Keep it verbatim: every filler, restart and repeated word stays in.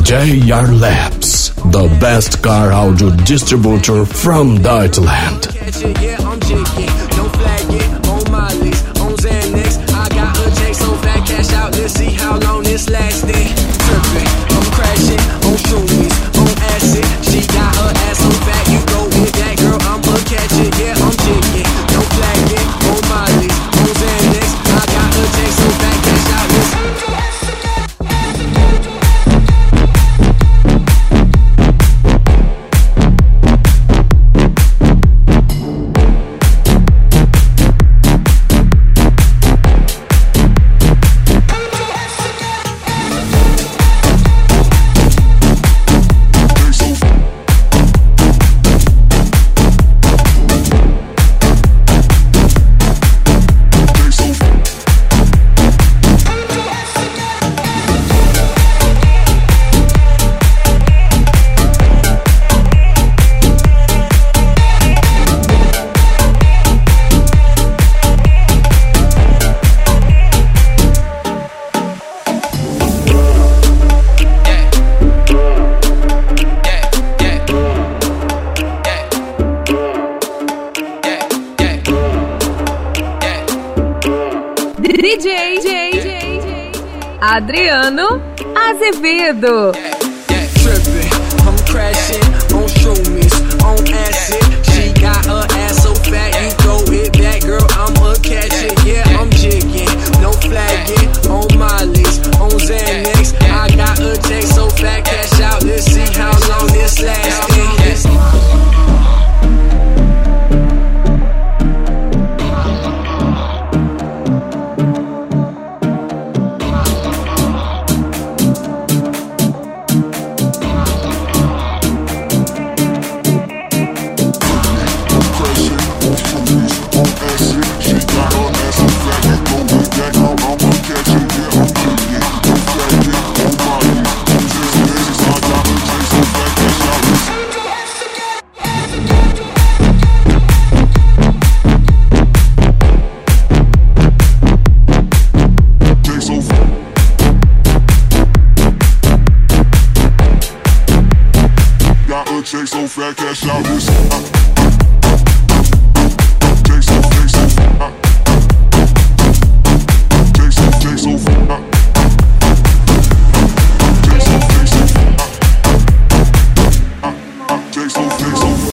J R Labs, the best car audio distributor from Deutschland. Yeah, I'm jigging, don't flag it, on my list, on Xanax. I got a check so fat, cash out, let's see how long this lasting. Tripping, I'm crashing, on shroomies, on acid. She got her ass so fat, you go with that girl, I'ma catch it. Yeah, I'm jigging, don't flag it, on my list, on Xanax. I got a check so fat, cash out, let's see. Adriano Azevedo. Yeah, yeah, tripping, I'm crashing on shroomies, on acid. She got her ass so fat, you throw it back, girl, I'ma catch it. Yeah, I'm jigging, no flagging, on my list, on Xanax. I got a check so fat, cash out, let's see how long this lasting. Check so fat, cash out.